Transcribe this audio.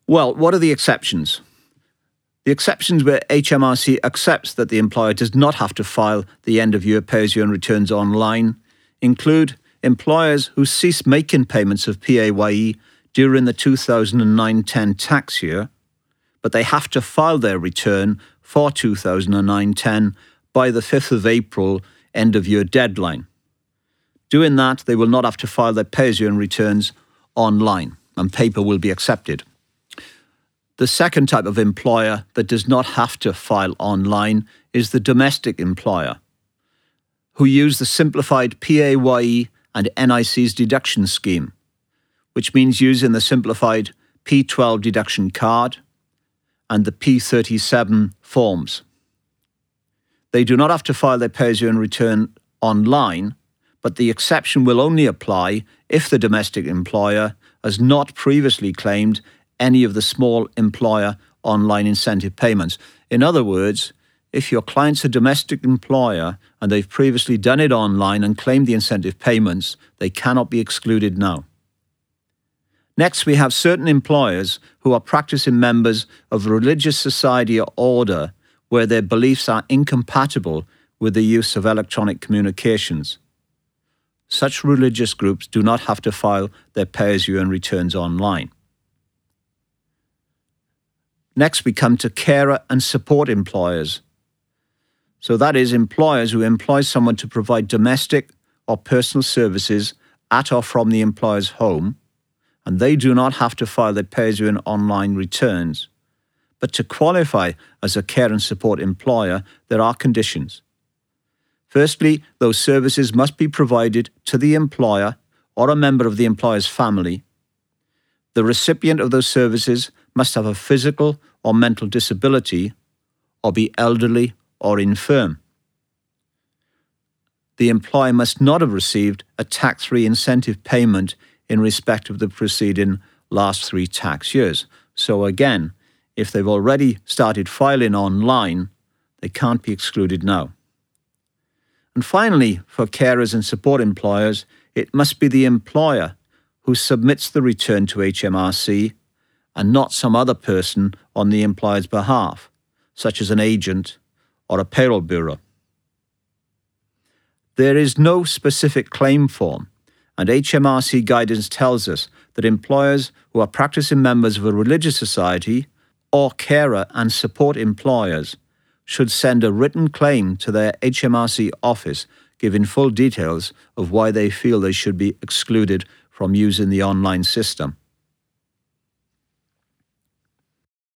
Well, what are the exceptions? The exceptions where HMRC accepts that the employer does not have to file the end-of-year pay-as-you-earn returns online include employers who cease making payments of PAYE during the 2009-10 tax year, but they have to file their return for 2009-10 by the 5th of April end-of-year deadline. Doing that, they will not have to file their pay-as-you-earn returns online, and paper will be accepted. The second type of employer that does not have to file online is the domestic employer, who use the simplified PAYE and NIC's deduction scheme, which means using the simplified P12 deduction card and the P37 forms. They do not have to file their pay-as-you-earn return online, but the exception will only apply if the domestic employer has not previously claimed any of the small employer online incentive payments. In other words, if your client's a domestic employer and they've previously done it online and claimed the incentive payments, they cannot be excluded now. Next, we have certain employers who are practicing members of a religious society or order where their beliefs are incompatible with the use of electronic communications. Such religious groups do not have to file their pay-as-you-earn returns online. Next, we come to carer and support employers. So that is employers who employ someone to provide domestic or personal services at or from the employer's home, and they do not have to file their pay-as-you-earn online returns. But to qualify as a care and support employer, there are conditions. Firstly, those services must be provided to the employer or a member of the employer's family. The recipient of those services must have a physical or mental disability or be elderly or infirm. The employer must not have received a tax-free incentive payment in respect of the preceding last 3 tax years. So again, if they've already started filing online, they can't be excluded now. And finally, for carers and support employers, it must be the employer who submits the return to HMRC and not some other person on the employer's behalf, such as an agent or a payroll bureau. There is no specific claim form, and HMRC guidance tells us that employers who are practicing members of a religious society or carer and support employers should send a written claim to their HMRC office giving full details of why they feel they should be excluded from using the online system.